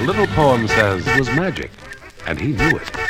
The little poem says it was magic, and he knew it.